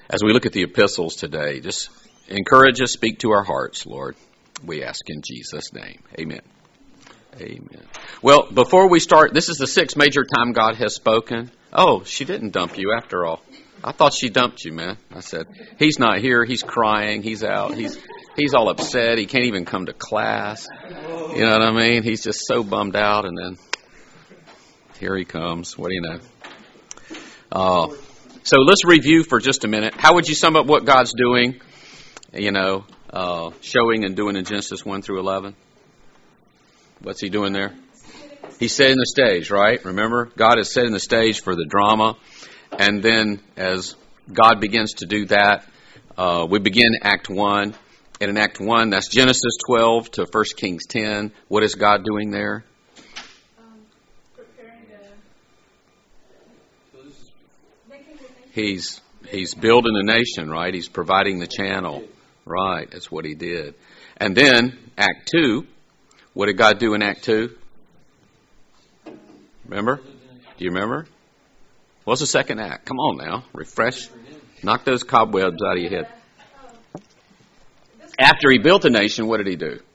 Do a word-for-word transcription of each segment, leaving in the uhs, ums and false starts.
As we look at the epistles today, just encourage us, speak to our hearts, Lord. We ask in Jesus' name. Amen. Amen. Well, before we start, this is the sixth major time God has spoken. Oh, she didn't dump you after all. I thought she dumped you, man. I said, he's not here. He's crying. He's out. He's he's all upset. He can't even come to class. You know what I mean? He's just so bummed out. And then here he comes. What do you know? Uh, so let's review for just a minute. How would you sum up what God's doing, you know, uh, showing and doing in Genesis one through eleven? What's he doing there? He's setting the stage, right? Remember, God is setting the stage for the drama. And then as God begins to do that, uh, we begin Act one. And in Act one, that's Genesis twelve to First Kings ten. What is God doing there? Um, preparing to... He's he's building a nation, right? He's providing the channel. Right, that's what he did. And then, Act two, what did God do in Act two? Remember? Do you remember? What's the second act? Come on now, refresh. Knock those cobwebs out of your head. After he built the nation, what did he do?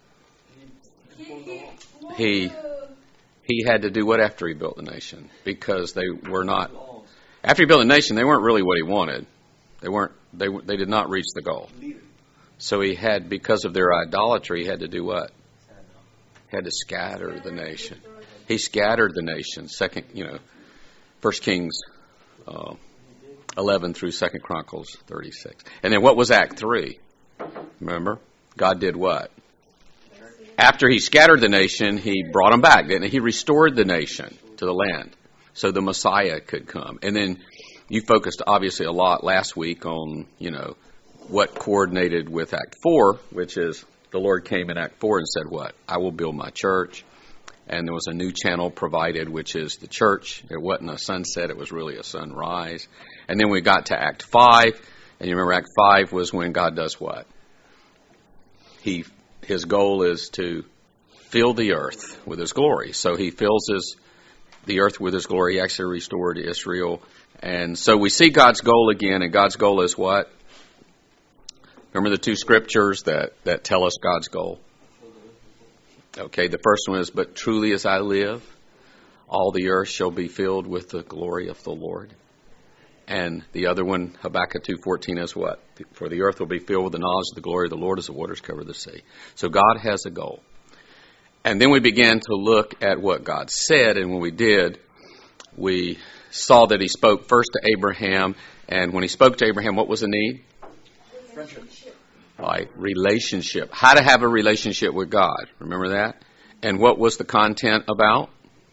He he had to do what after he built the nation? Because they were not... After he built the nation, they weren't really what he wanted. They weren't. They they did not reach the goal. So he had, because of their idolatry, he had to do what? He had to scatter the nation. He scattered the nation. Second, you know, First Kings uh, eleven through Second Chronicles thirty-six. And then what was Act three? Remember, God did what? After he scattered the nation, he brought them back, didn't he? He restored the nation to the land so the Messiah could come. And then you focused obviously a lot last week on, you know, what coordinated with Act four, which is the Lord came in Act four and said what? I will build my church. And there was a new channel provided, which is the church. It wasn't a sunset, it was really a sunrise. And then we got to Act five, and you remember Act five was when God does what? He His goal is to fill the earth with His glory. So He fills his, the earth with His glory. He actually restored Israel. And so we see God's goal again, and God's goal is what? Remember the two scriptures that, that tell us God's goal? Okay, the first one is, but truly as I live, all the earth shall be filled with the glory of the Lord. And the other one, Habakkuk two fourteen, is what? For the earth will be filled with the knowledge of the glory of the Lord as the waters cover the sea. So God has a goal. And then we began to look at what God said, and when we did, we saw that He spoke first to Abraham, and when He spoke to Abraham, what was the need? Friendship. Right, relationship. How to have a relationship with God. Remember that? And what was the content about?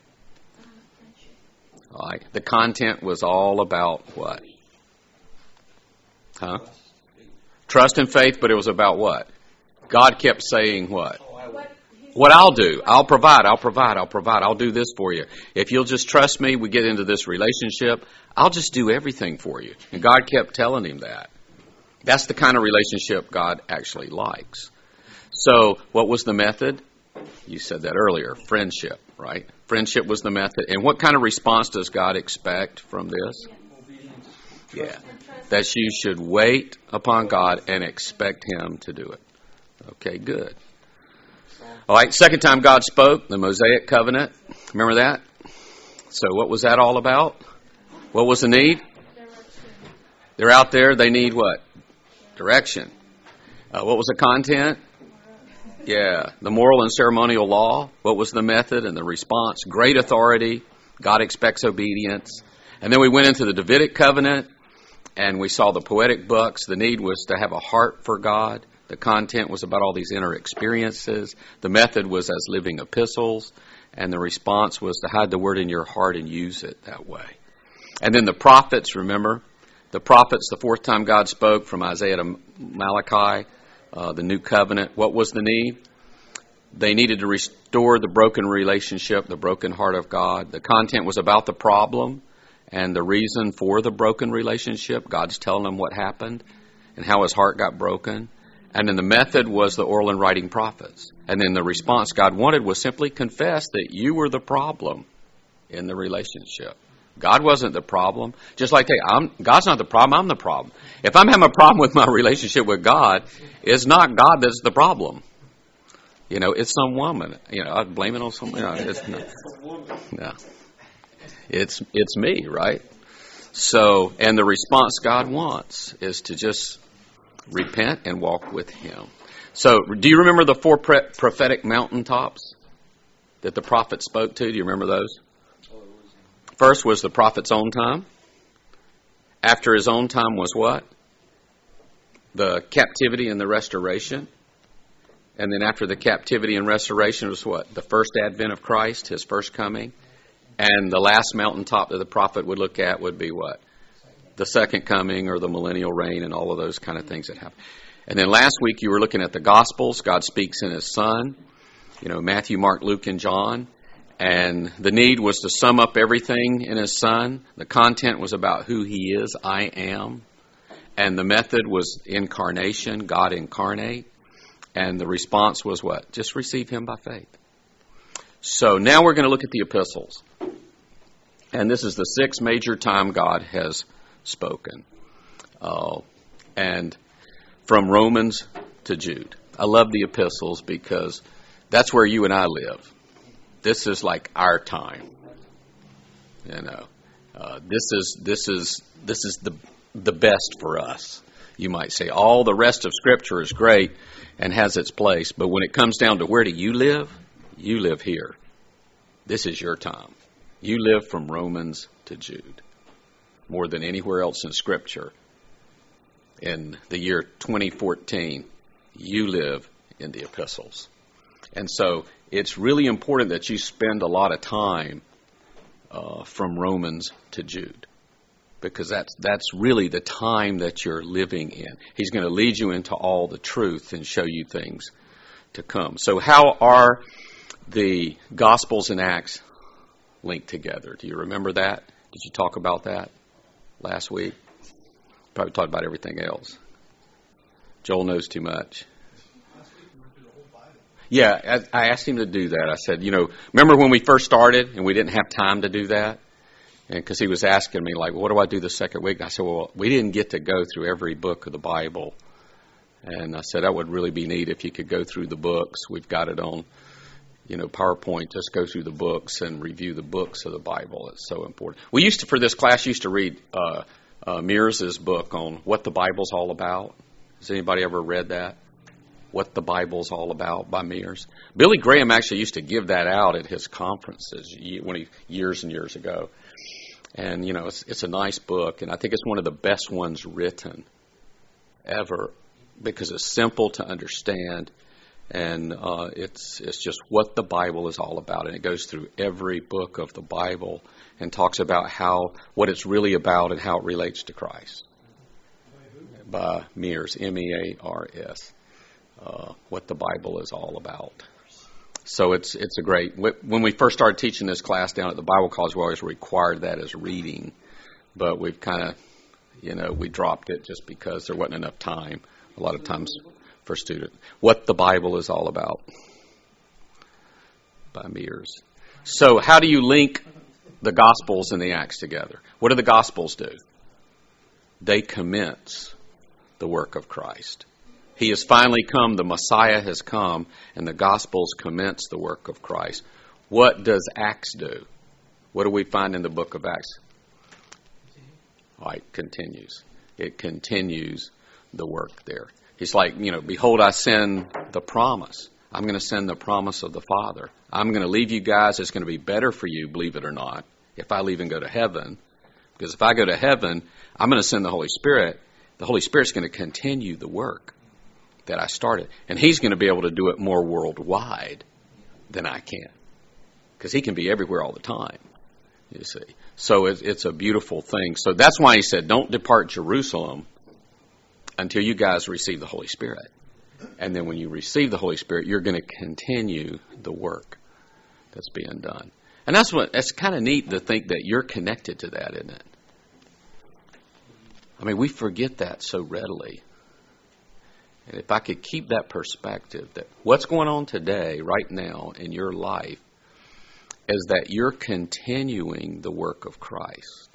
Right. The content was all about what? Huh? Trust and faith, but it was about what? God kept saying what? What I'll do. I'll provide, I'll provide, I'll provide. I'll do this for you. If you'll just trust me, we get into this relationship, I'll just do everything for you. And God kept telling him that. That's the kind of relationship God actually likes. So what was the method? You said that earlier. Friendship, right? Friendship was the method. And what kind of response does God expect from this? Yeah. That you should wait upon God and expect Him to do it. Okay, good. All right, second time God spoke, the Mosaic covenant. Remember that? So what was that all about? What was the need? They're out there. They need what? Direction. Uh, what was the content? Yeah, the moral and ceremonial law. What was the method and the response? Great authority. God expects obedience. And then we went into the Davidic covenant, and we saw the poetic books. The need was to have a heart for God. The content was about all these inner experiences. The method was as living epistles. And the response was to hide the word in your heart and use it that way. And then the prophets, remember? The prophets, the fourth time God spoke from Isaiah to Malachi, uh, the new covenant. What was the need? They needed to restore the broken relationship, the broken heart of God. The content was about the problem and the reason for the broken relationship. God's telling them what happened and how his heart got broken. And then the method was the oral and writing prophets. And then the response God wanted was simply confess that you were the problem in the relationship. God wasn't the problem. Just like they, I'm, God's not the problem, I'm the problem. If I'm having a problem with my relationship with God, it's not God that's the problem. You know, it's some woman. You know, I blame it on someone. No, it's not. No. It's, it's me, right? So, and the response God wants is to just repent and walk with Him. So, do you remember the four pre- prophetic mountaintops that the prophet spoke to? Do you remember those? First was the prophet's own time. After his own time was what? The captivity and the restoration. And then after the captivity and restoration was what? The first advent of Christ, His first coming. And the last mountaintop that the prophet would look at would be what? The second coming or the millennial reign and all of those kind of things that happen. And then last week you were looking at the Gospels. God speaks in His Son. You know, Matthew, Mark, Luke, and John. And the need was to sum up everything in His Son. The content was about who He is, I am. And the method was incarnation, God incarnate. And the response was what? Just receive Him by faith. So now we're going to look at the epistles. And this is the sixth major time God has spoken. Uh, and from Romans to Jude. I love the epistles because that's where you and I live. This is like our time. You know, uh, this is this is this is the the best for us. You might say all the rest of Scripture is great and has its place, but when it comes down to where do you live, you live here. This is your time. You live from Romans to Jude more than anywhere else in Scripture. In the year twenty fourteen, you live in the epistles. And so it's really important that you spend a lot of time uh, from Romans to Jude, because that's that's really the time that you're living in. He's going to lead you into all the truth and show you things to come. So how are the Gospels and Acts linked together? Do you remember that? Did you talk about that last week? Probably talked about everything else. Joel knows too much. Yeah, I asked him to do that. I said, you know, remember when we first started and we didn't have time to do that? And because he was asking me, like, what do I do the second week? And I said, well, we didn't get to go through every book of the Bible. And I said, that would really be neat if you could go through the books. We've got it on, you know, PowerPoint. Just go through the books and review the books of the Bible. It's so important. We used to, for this class, used to read uh, uh, Mears's book on what the Bible's all about. Has anybody ever read that? What the Bible's All About by Mears. Billy Graham actually used to give that out at his conferences when he, years and years ago. And, you know, it's, it's a nice book, and I think it's one of the best ones written ever because it's simple to understand, and uh, it's it's just what the Bible is all about. And it goes through every book of the Bible and talks about how what it's really about and how it relates to Christ. By Mears, M E A R S. Uh, what the Bible is all about. So it's it's a great, when we first started teaching this class down at the Bible College, we always required that as reading, but we've kind of, you know, we dropped it just because there wasn't enough time a lot of times for students. What the Bible is all about by Mears. So how do you link the Gospels and the Acts together? What do the Gospels do? They commence the work of Christ. He has finally come, the Messiah has come, and the Gospels commence the work of Christ. What does Acts do? What do we find in the book of Acts? All right, continues. It continues the work there. He's like, you know, behold, I send the promise. I'm going to send the promise of the Father. I'm going to leave you guys. It's going to be better for you, believe it or not, if I leave and go to heaven. Because if I go to heaven, I'm going to send the Holy Spirit. The Holy Spirit's going to continue the work that I started. And He's going to be able to do it more worldwide than I can. Because He can be everywhere all the time, you see. So it's, it's a beautiful thing. So that's why He said, don't depart Jerusalem until you guys receive the Holy Spirit. And then when you receive the Holy Spirit, you're going to continue the work that's being done. And that's what, it's kind of neat to think that you're connected to that, isn't it? I mean, we forget that so readily. And if I could keep that perspective that what's going on today, right now, in your life, is that you're continuing the work of Christ.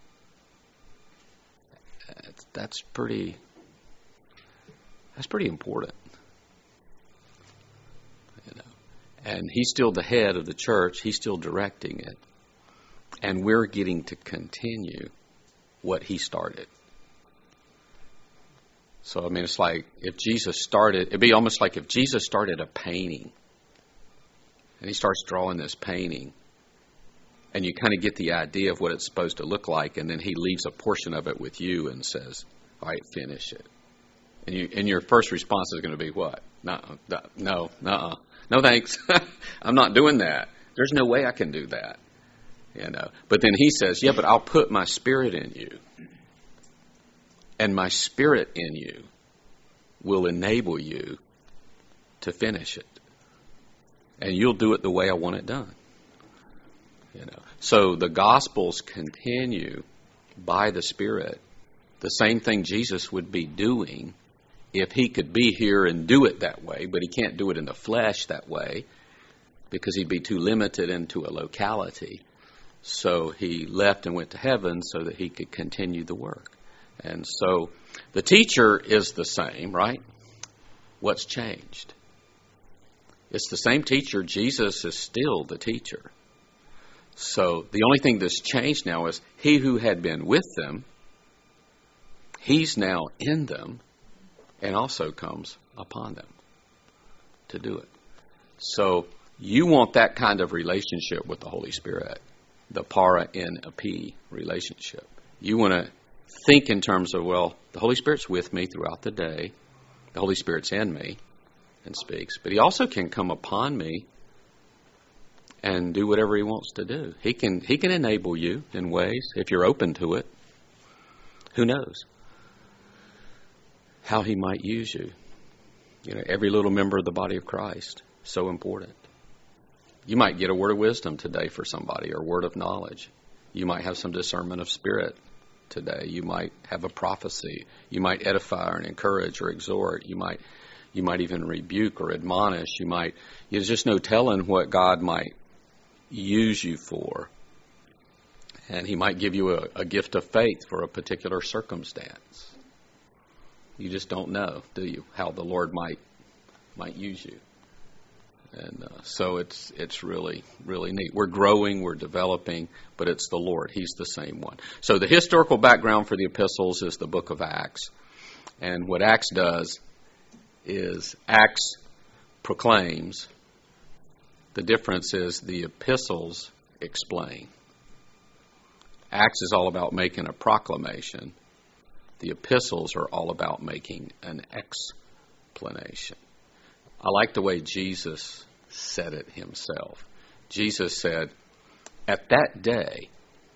That's pretty, that's pretty important. You know, and he's still the head of the church. He's still directing it. And we're getting to continue what he started. So, I mean, it's like if Jesus started, it'd be almost like if Jesus started a painting and he starts drawing this painting and you kind of get the idea of what it's supposed to look like, and then he leaves a portion of it with you and says, all right, finish it. And you, and your first response is going to be what? No, no, no, no thanks. I'm not doing that. There's no way I can do that. You know. But then he says, yeah, but I'll put my spirit in you. And my spirit in you will enable you to finish it. And you'll do it the way I want it done. You know. So the Gospels continue by the Spirit the same thing Jesus would be doing if he could be here and do it that way, but he can't do it in the flesh that way because he'd be too limited into a locality. So he left and went to heaven so that he could continue the work. And so the teacher is the same, right? What's changed? It's the same teacher. Jesus is still the teacher. So the only thing that's changed now is he who had been with them, he's now in them and also comes upon them to do it. So you want that kind of relationship with the Holy Spirit, the para in epi relationship. You want to think in terms of, well, the Holy Spirit's with me throughout the day. The Holy Spirit's in me and speaks. But he also can come upon me and do whatever he wants to do. He can he can enable you in ways, if you're open to it. Who knows how he might use you. You know, every little member of the body of Christ, so important. You might get a word of wisdom today for somebody, or a word of knowledge. You might have some discernment of spirit today. You might have a prophecy. You might edify or encourage or exhort. You might you might even rebuke or admonish. You might, there's just no telling what God might use you for. And he might give you a, a gift of faith for a particular circumstance. You just don't know, do you, how the Lord might might use you. And uh, so it's it's really, really neat. We're growing, we're developing, but it's the Lord. He's the same one. So the historical background for the epistles is the book of Acts. And what Acts does is Acts proclaims. The difference is the epistles explain. Acts is all about making a proclamation. The epistles are all about making an explanation. I like the way Jesus said it himself. Jesus said, at that day,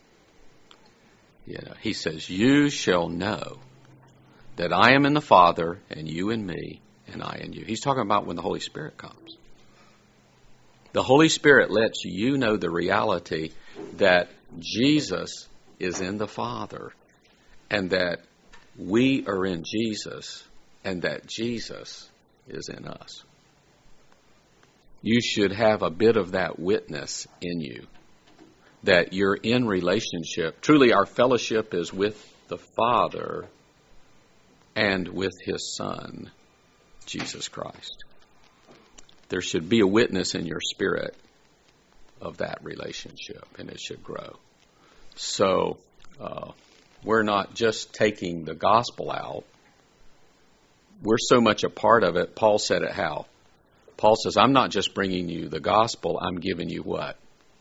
you know, he says, you shall know that I am in the Father, and you in me, and I in you. He's talking about when the Holy Spirit comes. The Holy Spirit lets you know the reality that Jesus is in the Father, and that we are in Jesus, and that Jesus is in us. You should have a bit of that witness in you, that you're in relationship. Truly, our fellowship is with the Father and with His Son, Jesus Christ. There should be a witness in your spirit of that relationship, and it should grow. So, uh, we're not just taking the gospel out. We're so much a part of it. Paul said it how? Paul says, I'm not just bringing you the gospel, I'm giving you what?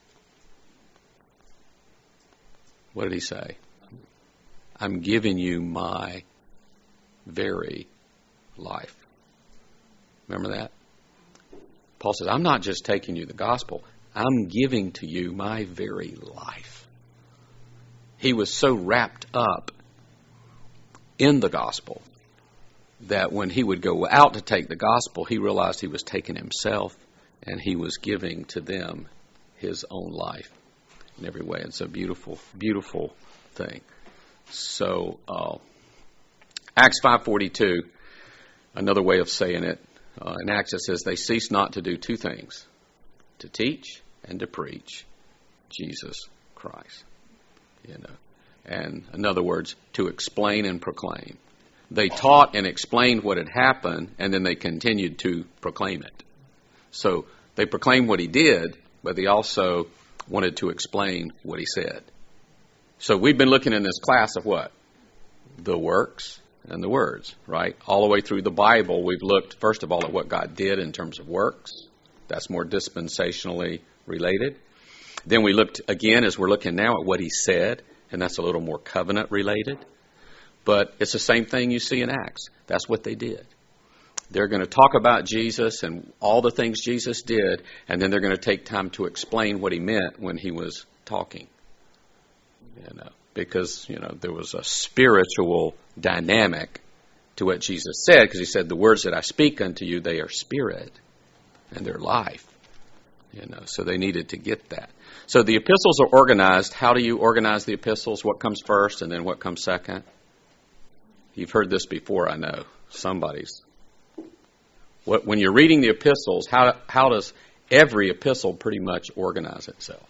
What did he say? I'm giving you my very life. Remember that? Paul says, I'm not just taking you the gospel, I'm giving to you my very life. He was so wrapped up in the gospel that when he would go out to take the gospel, he realized he was taking himself and he was giving to them his own life in every way. It's a beautiful, beautiful thing. So, uh, Acts five forty-two, another way of saying it, uh, in Acts it says, they cease not to do two things, to teach and to preach Jesus Christ. You know, and in other words, to explain and proclaim. They taught and explained what had happened, and then they continued to proclaim it. So they proclaimed what he did, but they also wanted to explain what he said. So we've been looking in this class of what? The works and the words, right? All the way through the Bible, we've looked, first of all, at what God did in terms of works. That's more dispensationally related. Then we looked again, as we're looking now, at what he said, and that's a little more covenant related. But it's the same thing you see in Acts. That's what they did. They're going to talk about Jesus and all the things Jesus did, and then they're going to take time to explain what he meant when he was talking. You know, because, you know, there was a spiritual dynamic to what Jesus said, because he said, the words that I speak unto you, they are spirit and they're life. You know, so they needed to get that. So the epistles are organized. How do you organize the epistles? What comes first and then what comes second? You've heard this before, I know. Somebody's. What, when you're reading the epistles, how how does every epistle pretty much organize itself?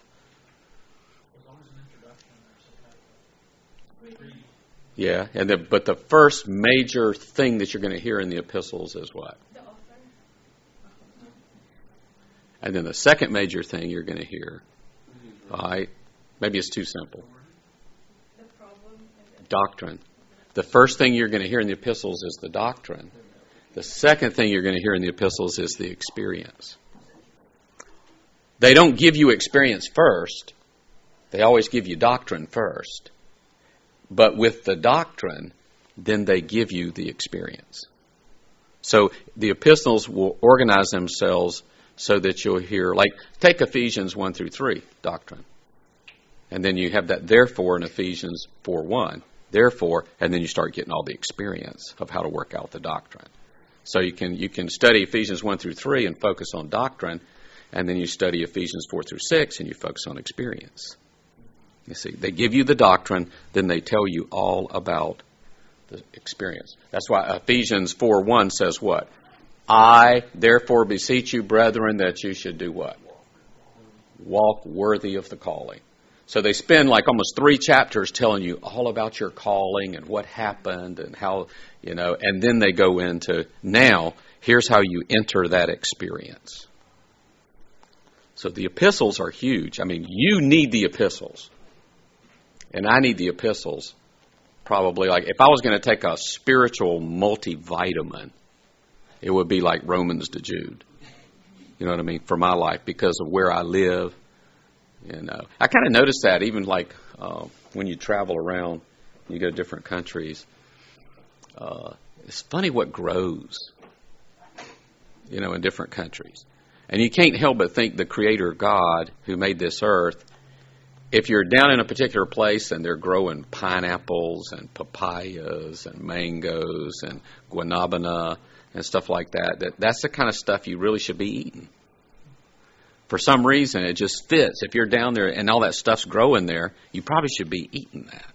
Yeah, and the, but the first major thing that you're going to hear in the epistles is what? The author. And then the second major thing you're going to hear, all right, maybe it's too simple. The problem. And the Doctrine. The first thing you're going to hear in the epistles is the doctrine. The second thing you're going to hear in the epistles is the experience. They don't give you experience first. They always give you doctrine first. But with the doctrine, then they give you the experience. So the epistles will organize themselves so that you'll hear, like, take Ephesians one through three, doctrine. And then you have that therefore in Ephesians four one. Therefore, and then you start getting all the experience of how to work out the doctrine. So you can you can study Ephesians one through three and focus on doctrine, and then you study Ephesians four through six and you focus on experience. You see, they give you the doctrine, then they tell you all about the experience. That's why Ephesians four one says what? I, therefore, beseech you, brethren, that you should do what? Walk worthy of the calling. So they spend like almost three chapters telling you all about your calling and what happened and how, you know, and then they go into, now, here's how you enter that experience. So the epistles are huge. I mean, you need the epistles. And I need the epistles probably like, if I was going to take a spiritual multivitamin, it would be like Romans to Jude. You know what I mean? For my life, because of where I live. You know, I kind of noticed that even like uh, when you travel around, you go to different countries. Uh, it's funny what grows, you know, in different countries. And you can't help but think the Creator God who made this earth, if you're down in a particular place and they're growing pineapples and papayas and mangoes and guanabana and stuff like that, that that's the kind of stuff you really should be eating. For some reason, it just fits. If you're down there and all that stuff's growing there, you probably should be eating that.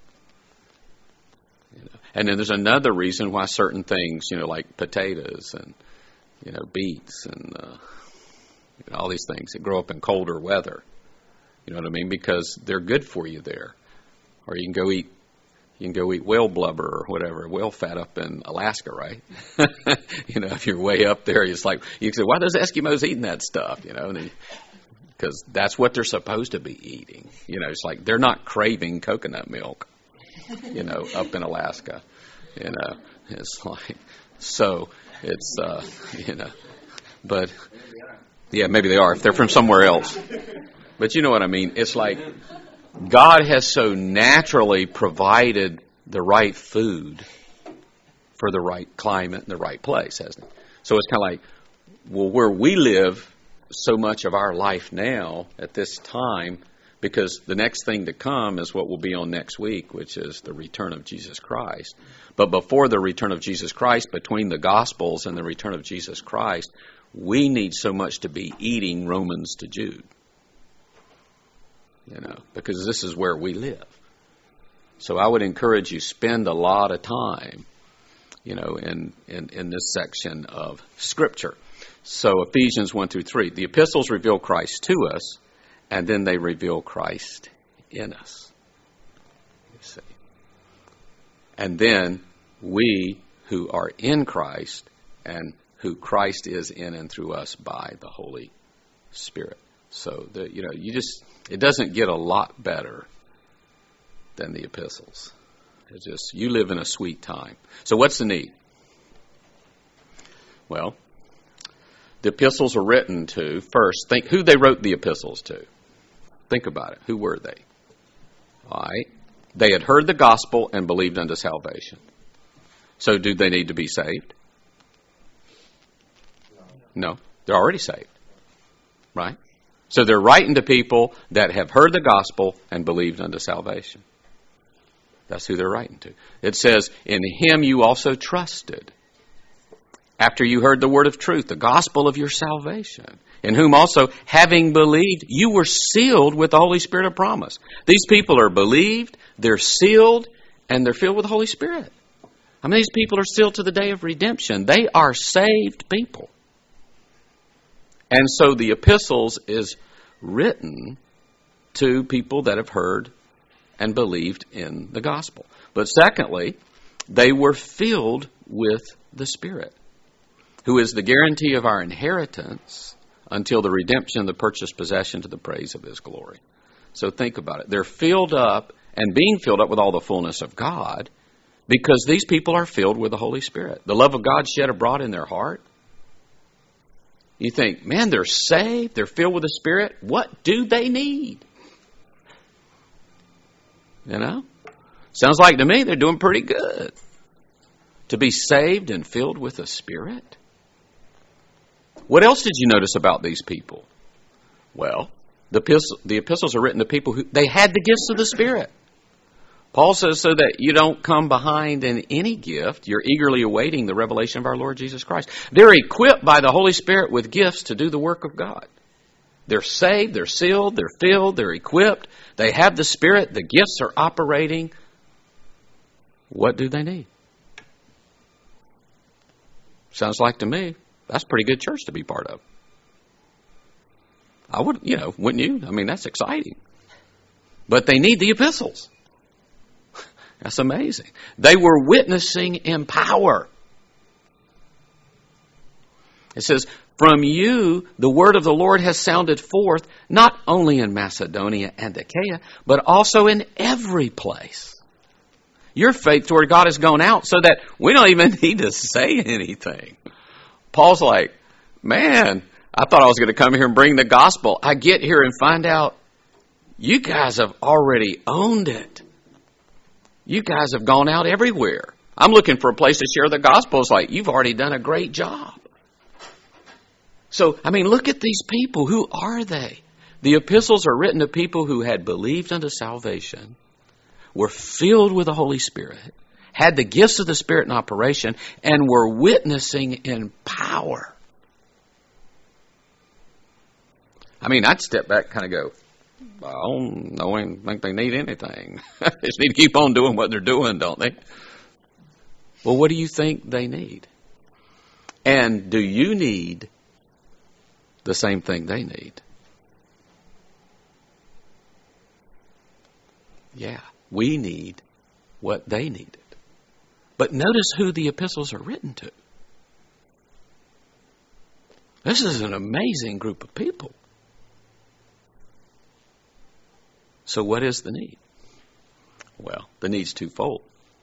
You know? And then there's another reason why certain things, you know, like potatoes and, you know, beets and uh, you know, all these things that grow up in colder weather. You know what I mean? Because they're good for you there. Or you can go eat, you can go eat whale blubber or whatever, whale fat up in Alaska, right? You know, if you're way up there, it's like, you can say, why are those Eskimos eating that stuff? You know, because that's what they're supposed to be eating. You know, it's like they're not craving coconut milk, you know, up in Alaska. You know, it's like, so it's, uh, you know, but, yeah, maybe they are if they're from somewhere else. But you know what I mean? It's like God has so naturally provided the right food for the right climate and the right place, hasn't it? So it's kind of like, well, where we live so much of our life now at this time, because the next thing to come is what will be on next week, which is the return of Jesus Christ. But before the return of Jesus Christ, between the Gospels and the return of Jesus Christ, we need so much to be eating Romans to Jude. You know, because this is where we live. So I would encourage you, spend a lot of time, you know, in, in, in this section of Scripture. So Ephesians one through three. The epistles reveal Christ to us, and then they reveal Christ in us. You see. And then we who are in Christ and who Christ is in and through us by the Holy Spirit. So, the, you know, you just, it doesn't get a lot better than the epistles. It's just, you live in a sweet time. So what's the need? Well, the epistles are written to, first, think who they wrote the epistles to. Think about it. Who were they? All right. They had heard the gospel and believed unto salvation. So do they need to be saved? No. They're already saved. Right? So they're writing to people that have heard the gospel and believed unto salvation. That's who they're writing to. It says, in him you also trusted, after you heard the word of truth, the gospel of your salvation, in whom also, having believed, you were sealed with the Holy Spirit of promise. These people are believed, they're sealed, and they're filled with the Holy Spirit. I mean, these people are sealed to the day of redemption. They are saved people. And so the epistles is written to people that have heard and believed in the gospel. But secondly, they were filled with the Spirit, who is the guarantee of our inheritance until the redemption of the purchased possession to the praise of his glory. So think about it. They're filled up and being filled up with all the fullness of God because these people are filled with the Holy Spirit. The love of God shed abroad in their heart. You think, man, they're saved, they're filled with the Spirit. What do they need? You know? Sounds like to me they're doing pretty good. To be saved and filled with the Spirit. What else did you notice about these people? Well, the epistles, the epistles are written to people who, they had the gifts of the Spirit. Paul says so that you don't come behind in any gift, you're eagerly awaiting the revelation of our Lord Jesus Christ. They're equipped by the Holy Spirit with gifts to do the work of God. They're saved, they're sealed, they're filled, they're equipped. They have the Spirit, the gifts are operating. What do they need? Sounds like to me, that's a pretty good church to be part of. I would, you know, wouldn't you? I mean, that's exciting. But they need the epistles. That's amazing. They were witnessing in power. It says, from you, the word of the Lord has sounded forth, not only in Macedonia and Achaia, but also in every place. Your faith toward God has gone out so that we don't even need to say anything. Paul's like, man, I thought I was going to come here and bring the gospel. I get here and find out you guys have already owned it. You guys have gone out everywhere. I'm looking for a place to share the gospel. It's like, you've already done a great job. So, I mean, look at these people. Who are they? The epistles are written to people who had believed unto salvation, were filled with the Holy Spirit, had the gifts of the Spirit in operation, and were witnessing in power. I mean, I'd step back and kind of go, I don't, I don't think they need anything. They just need to keep on doing what they're doing, don't they? Well, what do you think they need? And do you need the same thing they need? Yeah, we need what they needed. But notice who the epistles are written to. This is an amazing group of people. So what is the need? Well, the need's twofold.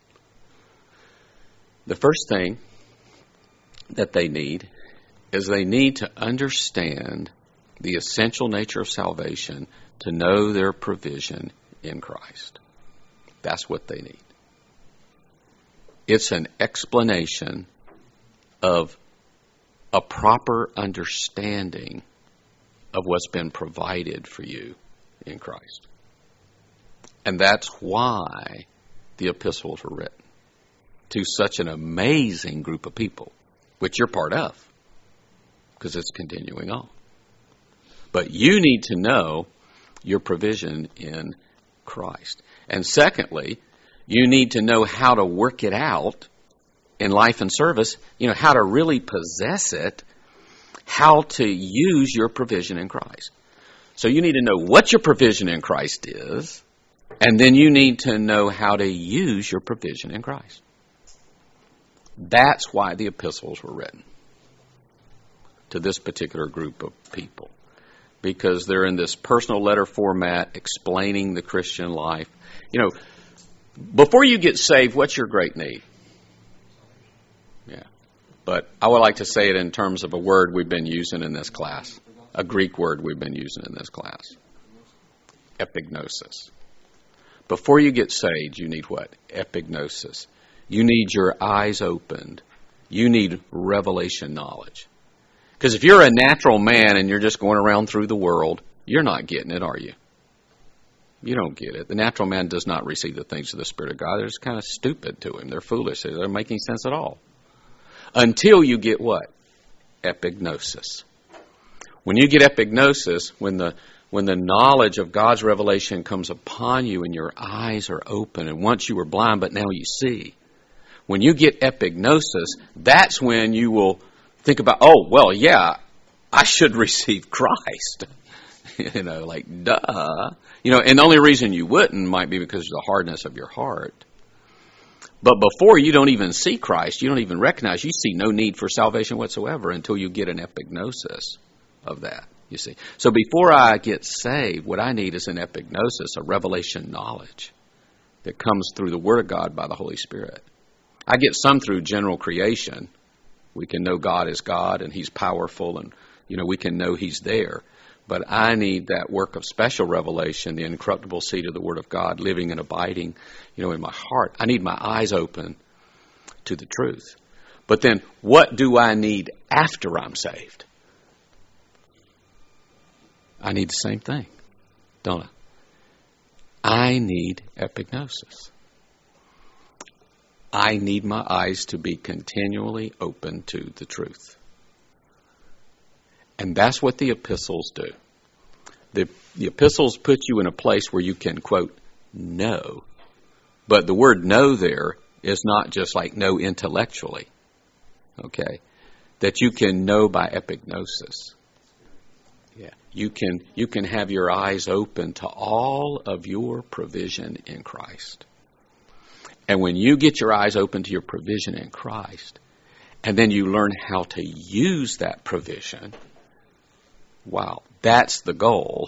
The first thing that they need is they need to understand the essential nature of salvation, to know their provision in Christ. That's what they need. It's an explanation of a proper understanding of what's been provided for you in Christ. And that's why the epistles were written to such an amazing group of people, which you're part of, because it's continuing on. But you need to know your provision in Christ. And secondly, you need to know how to work it out in life and service, you know, how to really possess it, how to use your provision in Christ. So you need to know what your provision in Christ is, and then you need to know how to use your provision in Christ. That's why the epistles were written to this particular group of people, because they're in this personal letter format explaining the Christian life. You know, before you get saved, what's your great need? Yeah. But I would like to say it in terms of a word we've been using in this class, a Greek word we've been using in this class. Epignosis. Before you get saved, you need what? Epignosis. You need your eyes opened. You need revelation knowledge. Because if you're a natural man and you're just going around through the world, you're not getting it, are you? You don't get it. The natural man does not receive the things of the Spirit of God. They're just kind of stupid to him. They're foolish. They don't make any sense at all. Until you get what? Epignosis. When you get epignosis, when the when the knowledge of God's revelation comes upon you and your eyes are open, and once you were blind but now you see. When you get epignosis, that's when you will think about, oh, well, yeah, I should receive Christ. You know, like, duh. You know, and the only reason you wouldn't might be because of the hardness of your heart. But before you don't even see Christ, you don't even recognize, you see no need for salvation whatsoever until you get an epignosis of that, you see. So before I get saved, what I need is an epignosis, a revelation knowledge that comes through the Word of God by the Holy Spirit. I get some through general creation. We can know God is God and He's powerful, and, you know, we can know He's there. But I need that work of special revelation, the incorruptible seed of the Word of God, living and abiding, you know, in my heart. I need my eyes open to the truth. But then, what do I need after I'm saved? I need the same thing, don't I? I need epignosis. I need my eyes to be continually open to the truth. And that's what the epistles do. The, the epistles put you in a place where you can, quote, know. But the word know there is not just like know intellectually, okay? That you can know by epignosis. Yeah. You can, you can have your eyes open to all of your provision in Christ. And when you get your eyes open to your provision in Christ, and then you learn how to use that provision, wow, that's the goal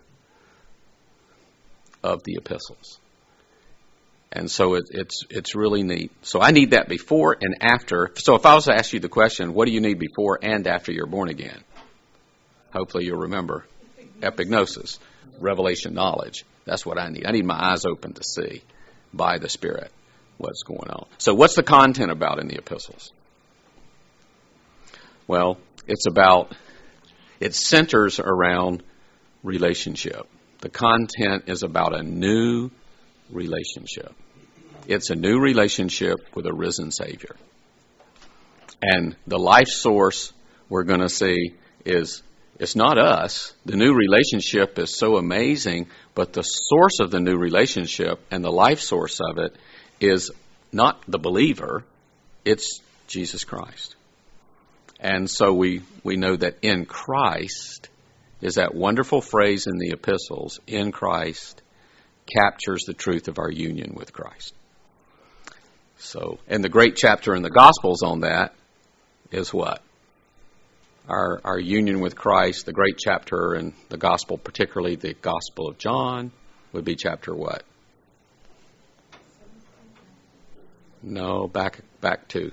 of the epistles. And so it, it's it's really neat. So I need that before and after. So if I was to ask you the question, what do you need before and after you're born again? Hopefully you'll remember epignosis, revelation knowledge. That's what I need. I need my eyes open to see by the Spirit what's going on. So what's the content about in the epistles? Well, it's about, it centers around relationship. The content is about a new relationship. It's a new relationship with a risen Savior. And the life source we're going to see is, it's not us. The new relationship is so amazing, but the source of the new relationship and the life source of it is not the believer, it's Jesus Christ. And so we, we know that in Christ is that wonderful phrase in the epistles, in Christ, captures the truth of our union with Christ. So, and the great chapter in the Gospels on that is what? Our, our union with Christ. The great chapter in the Gospel, particularly the Gospel of John, would be chapter what? No, back back two.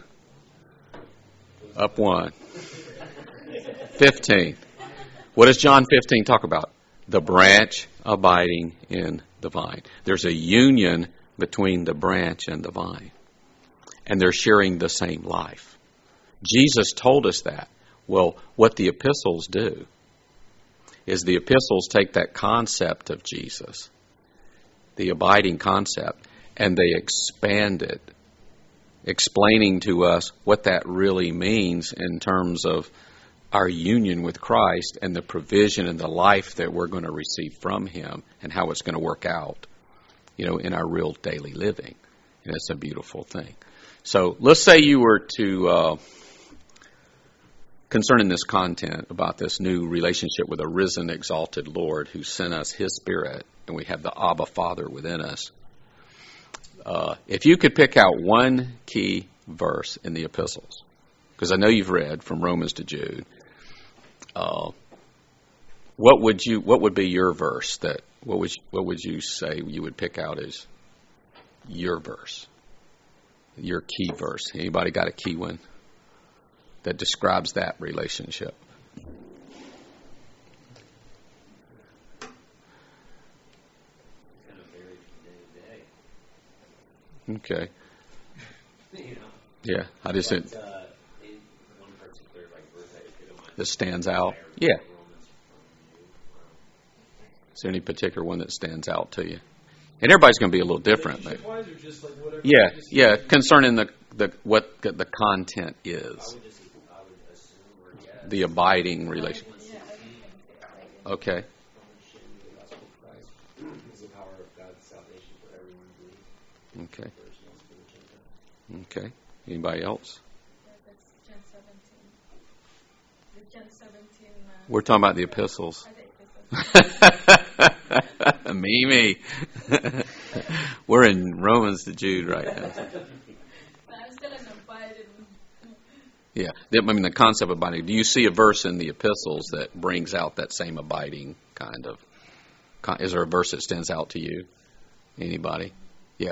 Up one. fifteen. What does John fifteen talk about? The branch abiding in the vine. There's a union between the branch and the vine. And they're sharing the same life. Jesus told us that. Well, what the epistles do is the epistles take that concept of Jesus, the abiding concept, and they expand it, explaining to us what that really means in terms of our union with Christ and the provision and the life that we're going to receive from Him and how it's going to work out, you know, in our real daily living. And it's a beautiful thing. So let's say you were to uh, concerning this content about this new relationship with a risen, exalted Lord who sent us His Spirit, and we have the Abba Father within us. Uh, if you could pick out one key verse in the epistles, because I know you've read from Romans to Jude, uh, what would you? What would be your verse? That what would you, what would you say you would pick out as your verse, your key verse? Anybody got a key one that describes that relationship? Okay. Yeah, I just didn't. That stands out. Yeah. Is there any particular one that stands out to you? And everybody's going to be a little different. But yeah, yeah. Concerning the the what the content is, the abiding relation. Okay. Okay. Okay. Anybody else? Yeah, that's John seventeen. The John seventeen. Uh, We're talking about the epistles. me, me. We're in Romans to Jude right now. I'm still in abiding. Yeah. I mean, the concept of abiding. Do you see a verse in the epistles that brings out that same abiding kind of? Is there a verse that stands out to you? Anybody? Yeah.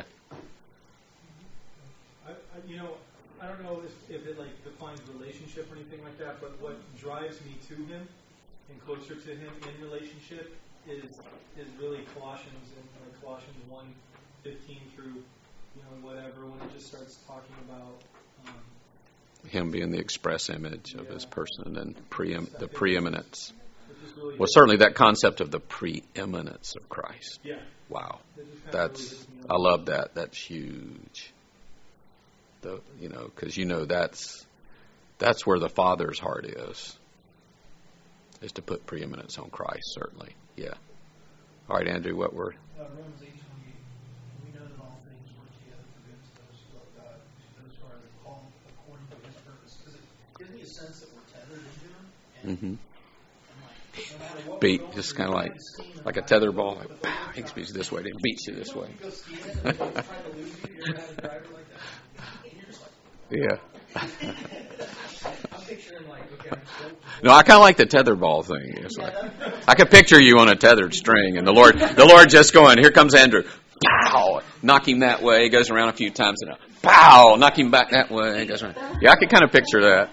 You know, I don't know if, if it like defines relationship or anything like that, but what drives me to Him and closer to Him in relationship is is really Colossians and like Colossians one fifteen through you know whatever when it just starts talking about um, Him being the express image of yeah. His person and preem- the preeminence. Really well, certainly that concept of the preeminence of Christ. Yeah. Wow, that's really I love that. That's huge. The, you know, because you know that's that's where the Father's heart is, is to put preeminence on Christ. Certainly, yeah. All right, Andrew, what were? Uh, Romans eight twenty-eight. We know that all things work together for good to those who love God, to those who are called according to His purpose. Because it gives me a sense that we're tethered into Him. And Mm-hmm. like, no matter what Beat, we're going just through, kind of like like a tether ball. Like, pow, he speeds this way, then beats you this way. You go skiing and they're trying to lose you. You ever had a driver like that? And you're just like, Yeah. I'm picturing like, okay, I'm still. No, I kind of like the tether ball thing. It's like, I could picture you on a tethered string, and the Lord, the Lord just going, here comes Andrew, pow, knock him that way, goes around a few times, and a pow, knock him back that way, goes around. Yeah, I could kind of picture that.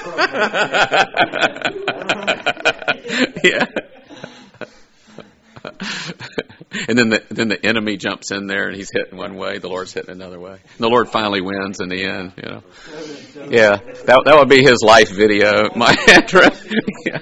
Yeah. And then the then the enemy jumps in there and he's hitting one way, the Lord's hitting another way. And the Lord finally wins in the end, you know. Yeah, that that would be his life video, my address. Yeah.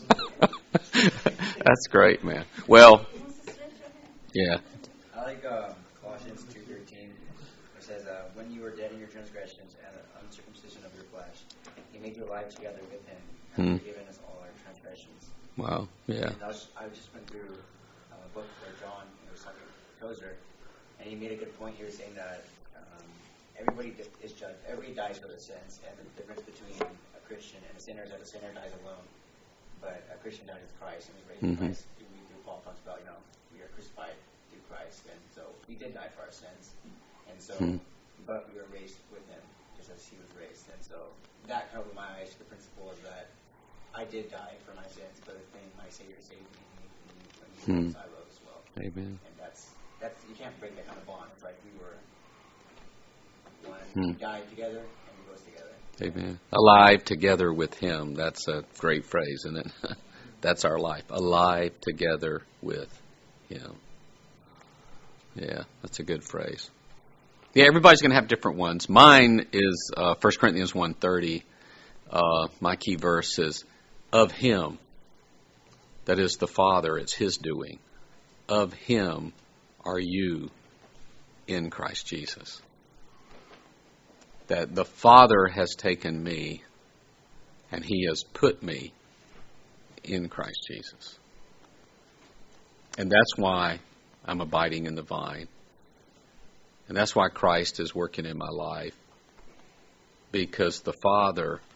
That's great, man. Well, yeah. I like uh, Colossians two thirteen. It says, uh, "When you were dead in your transgressions and the uncircumcision of your flesh, He made you alive together with Him, and Hmm. forgiven us all our transgressions." Wow. Yeah. And I, was, I just went through uh, a book where John it was talking to Tozer, and he made a good point. He was saying that um, everybody di- is judged. Everybody dies for their sins, and the difference between a Christian and a sinner is that a sinner dies alone, but a Christian dies with Christ and was raised Mhm. with Christ. We, we, Paul talks about, you know, we are crucified through Christ, and so we did die for our sins, and so, Mhm. but but we were raised with Him just as He was raised, and so that opened my eyes to the principle of that I did die for my sins, but then my Savior saved me, and He, and he, Hmm. and I love as well. Amen. And that's that's you can't break that kind of bond. It's like we were one, Hmm. we died together, and we rose together. Amen. Alive together with Him. That's a great phrase, isn't it? That's our life. Alive together with Him. Yeah, that's a good phrase. Yeah, everybody's going to have different ones. Mine is uh, First Corinthians one thirty. Uh, my key verse is, of Him, that is the Father, it's His doing. Of Him are you in Christ Jesus. That the Father has taken me and He has put me in Christ Jesus. And that's why I'm abiding in the vine. And that's why Christ is working in my life. Because the Father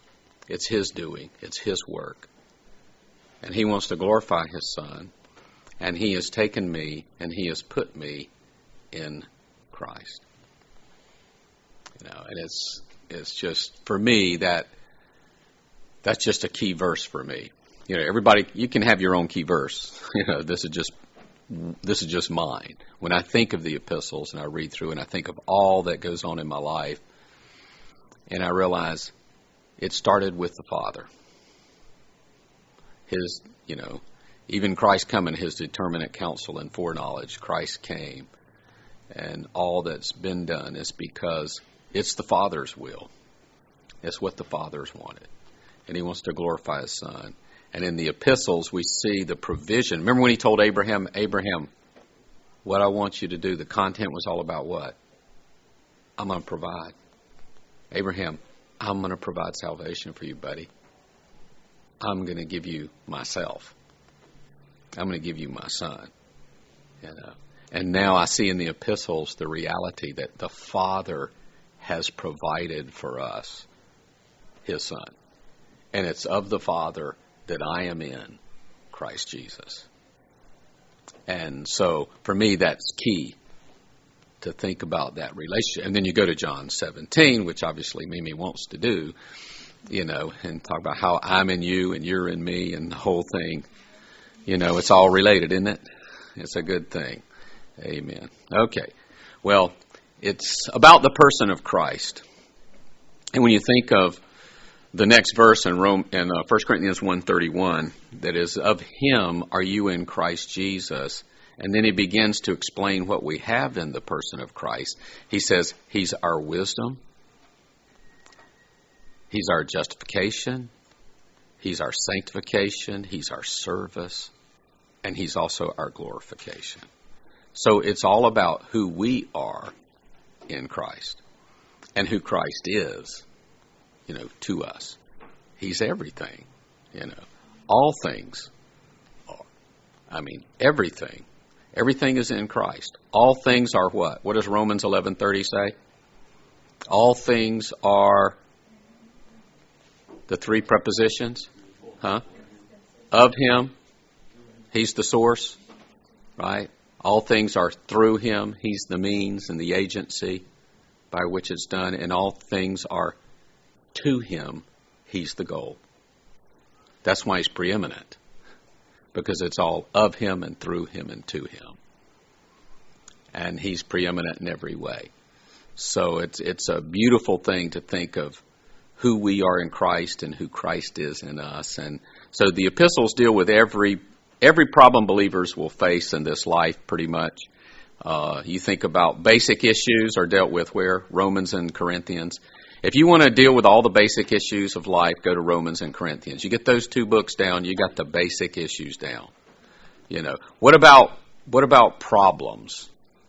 It's His doing. It's His work. And He wants to glorify His Son. And He has taken me and He has put me in Christ. You know, and it's it's just, for me, that that's just a key verse for me. You know, everybody, you can have your own key verse. You know, this is just this is just mine. When I think of the epistles and I read through and I think of all that goes on in my life, and I realize it started with the Father. His, you know, even Christ coming, His determinate counsel and foreknowledge, Christ came. And all that's been done is because it's the Father's will. It's what the Father's wanted. And He wants to glorify His Son. And in the epistles, we see the provision. Remember when He told Abraham, Abraham, what I want you to do, the content was all about what? I'm going to provide. Abraham, I'm going to provide salvation for you, buddy. I'm going to give you myself. I'm going to give you my Son. You know? And now I see in the epistles the reality that the Father has provided for us His Son. And it's of the Father that I am in Christ Jesus. And so, for me, that's key to think about that relationship. And then you go to John seventeen, which obviously Mimi wants to do, you know, and talk about how I'm in you and you're in me and the whole thing. You know, it's all related, isn't it? It's a good thing. Amen. Okay. Well, it's about the person of Christ. And when you think of the next verse in Rome, in uh, First Corinthians one thirty-one, that is, of Him are you in Christ Jesus. And then he begins to explain what we have in the person of Christ. He says He's our wisdom. He's our justification. He's our sanctification. He's our service. And He's also our glorification. So it's all about who we are in Christ and who Christ is, you know, to us. He's everything, you know. All things are. I mean, everything. Everything is in Christ. All things are what? What does Romans eleven thirty say? All things are the three prepositions, huh? Of Him. He's the source, right? All things are through Him. He's the means and the agency by which it's done. And all things are to Him. He's the goal. That's why He's preeminent. Because it's all of Him and through Him and to Him. And He's preeminent in every way. So it's it's a beautiful thing to think of who we are in Christ and who Christ is in us. And so the epistles deal with every every problem believers will face in this life pretty much. Uh, you think about basic issues are dealt with where? Romans and Corinthians. If you want to deal with all the basic issues of life, go to Romans and Corinthians. You get those two books down, you got the basic issues down. You know, what about what about problems?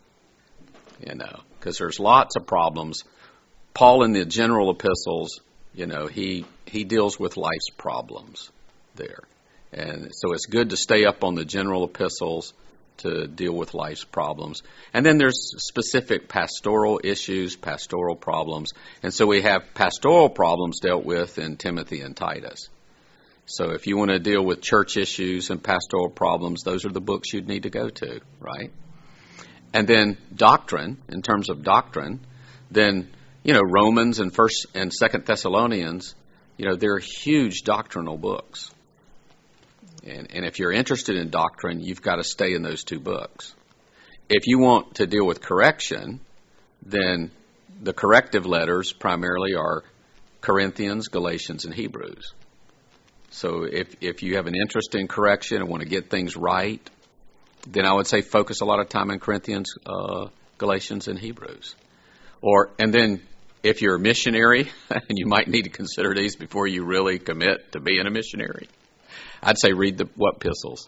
You know, because there's lots of problems. Paul in the general epistles, you know, he he deals with life's problems there. And so it's good to stay up on the general epistles to deal with life's problems. And then there's specific pastoral issues, pastoral problems. And so we have pastoral problems dealt with in Timothy and Titus. So if you want to deal with church issues and pastoral problems, those are the books you'd need to go to, right? And then doctrine, in terms of doctrine, then, you know, Romans and First and Second Thessalonians, you know, they're huge doctrinal books. And, and if you're interested in doctrine, you've got to stay in those two books. If you want to deal with correction, then the corrective letters primarily are Corinthians, Galatians, and Hebrews. So if if you have an interest in correction and want to get things right, then I would say focus a lot of time in Corinthians, uh, Galatians, and Hebrews. Or and then if you're a missionary, and you might need to consider these before you really commit to being a missionary, I'd say read the what epistles.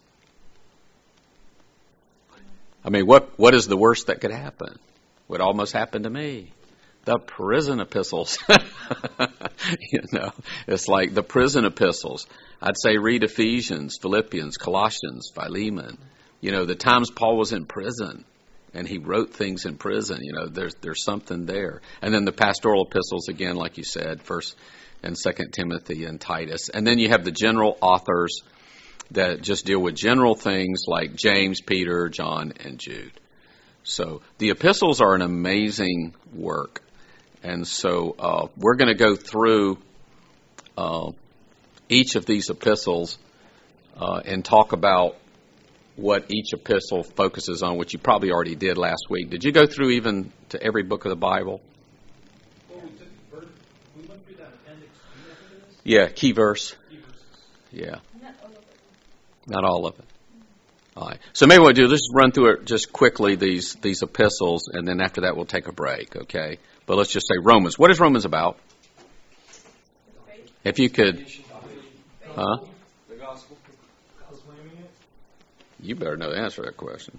I mean, what what is the worst that could happen? What almost happened to me? The prison epistles. You know, it's like the prison epistles. I'd say read Ephesians, Philippians, Colossians, Philemon. You know, the times Paul was in prison and he wrote things in prison. You know, there's there's something there. And then the pastoral epistles again, like you said, First and Second Timothy and Titus. And then you have the general authors that just deal with general things like James, Peter, John, and Jude. So the epistles are an amazing work. And so uh, we're going to go through uh, each of these epistles uh, and talk about what each epistle focuses on, which you probably already did last week. Did you go through even to every book of the Bible? Well, we took, we went through that appendix B, I think it is. Yeah, key verse. Key verses. Yeah, Not all of it. not all of it. All right. So maybe what we'll do, let's just run through it just quickly, these these epistles, and then after that we'll take a break, okay? But let's just say Romans. What is Romans about? Faith. If you could, huh? The gospel. Proclaiming it. You better know the answer to that question.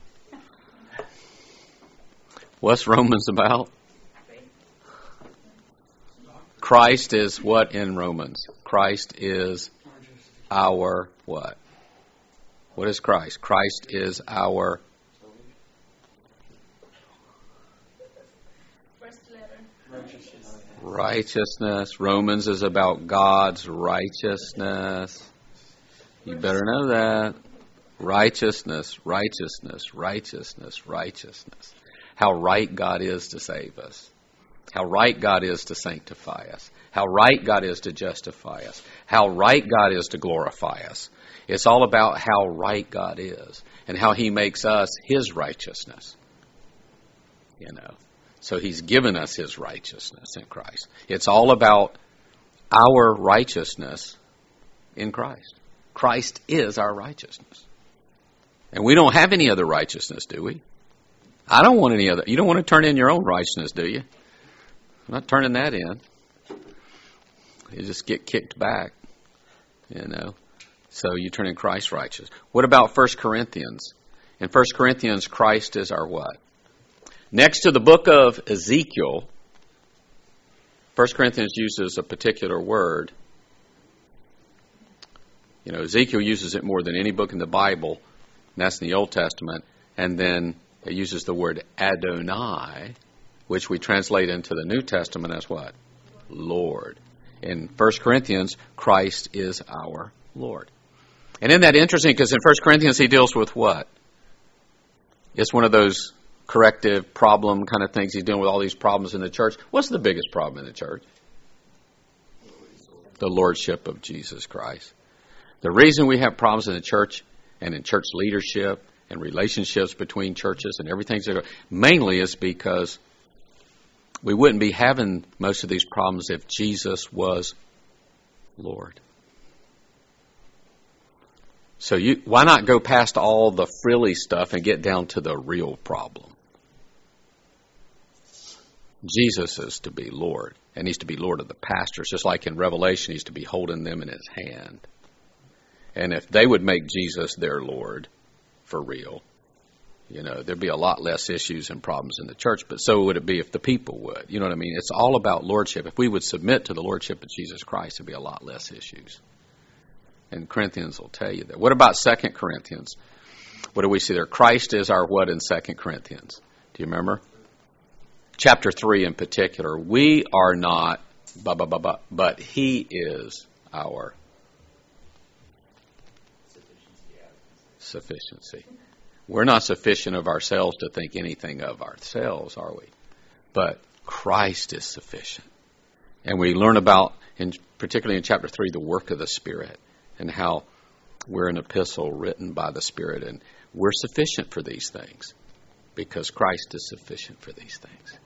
What's Romans about? Christ is what in Romans? Christ is our what? What is Christ? Christ is our First letter. righteousness. Romans is about God's righteousness. You better know that. Righteousness, righteousness, righteousness, righteousness. How right God is to save us. How right God is to sanctify us. How right God is to justify us. How right God is to glorify us. It's all about how right God is and how He makes us His righteousness. You know, so He's given us His righteousness in Christ. It's all about our righteousness in Christ. Christ is our righteousness. And we don't have any other righteousness, do we? I don't want any other. You don't want to turn in your own righteousness, do you? I'm not turning that in. You just get kicked back, you know. So you turn in Christ's righteousness. What about First Corinthians? In First Corinthians, Christ is our what? Next to the book of Ezekiel, First Corinthians uses a particular word. You know, Ezekiel uses it more than any book in the Bible, and that's in the Old Testament. And then it uses the word Adonai, which we translate into the New Testament as what? Lord. In First Corinthians, Christ is our Lord. And isn't that interesting? Because in First Corinthians, he deals with what? It's one of those corrective problem kind of things. He's dealing with all these problems in the church. What's the biggest problem in the church? The lordship of Jesus Christ. The reason we have problems in the church and in church leadership and relationships between churches and everything, mainly is because we wouldn't be having most of these problems if Jesus was Lord. So you, why not go past all the frilly stuff and get down to the real problem? Jesus is to be Lord, and He's to be Lord of the pastors, just like in Revelation, He's to be holding them in His hand. And if they would make Jesus their Lord for real, you know, there'd be a lot less issues and problems in the church, but so would it be if the people would. You know what I mean? It's all about lordship. If we would submit to the lordship of Jesus Christ, there'd be a lot less issues. And Corinthians will tell you that. What about Second Corinthians? What do we see there? Christ is our what in Second Corinthians? Do you remember? Chapter three in particular. We are not, blah, blah, blah, blah, but He is our sufficiency. We're not sufficient of ourselves to think anything of ourselves, are we? But Christ is sufficient. And we learn about, in, particularly in chapter three, the work of the Spirit and how we're an epistle written by the Spirit, and we're sufficient for these things because Christ is sufficient for these things.